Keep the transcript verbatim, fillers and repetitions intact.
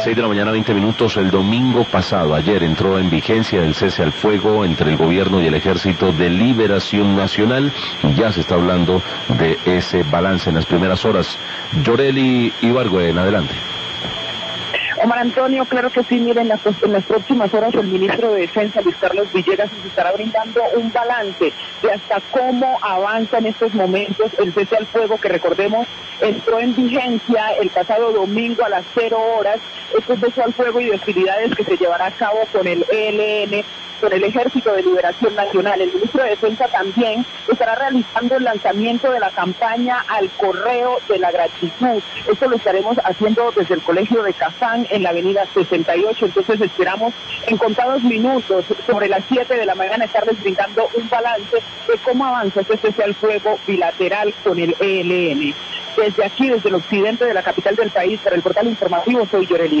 seis de la mañana, veinte minutos. El domingo pasado, ayer, entró en vigencia el cese al fuego entre el gobierno y el Ejército de Liberación Nacional, y ya se está hablando de ese balance en las primeras horas. Yoreli Ibargüen, adelante. Omar Antonio, claro que sí. Miren, en las, en las próximas horas el ministro de Defensa, Luis Carlos Villegas, nos estará brindando un balance de hasta cómo avanza en estos momentos el cese al fuego, que recordemos entró en vigencia el pasado domingo a las cero horas. Este cese al fuego y de hostilidades que se llevará a cabo con el E L N, con el Ejército de Liberación Nacional. El ministro de Defensa también estará realizando el lanzamiento de la campaña Al Correo de la Gratitud. Esto lo estaremos haciendo desde el Colegio de Cafán en la avenida sesenta y ocho. Entonces esperamos en contados minutos, sobre las siete de la mañana, estarles brindando un balance de cómo avanza este cese al fuego bilateral con el E L N. Desde aquí, desde el occidente de la capital del país, para el portal informativo, soy Yoreli.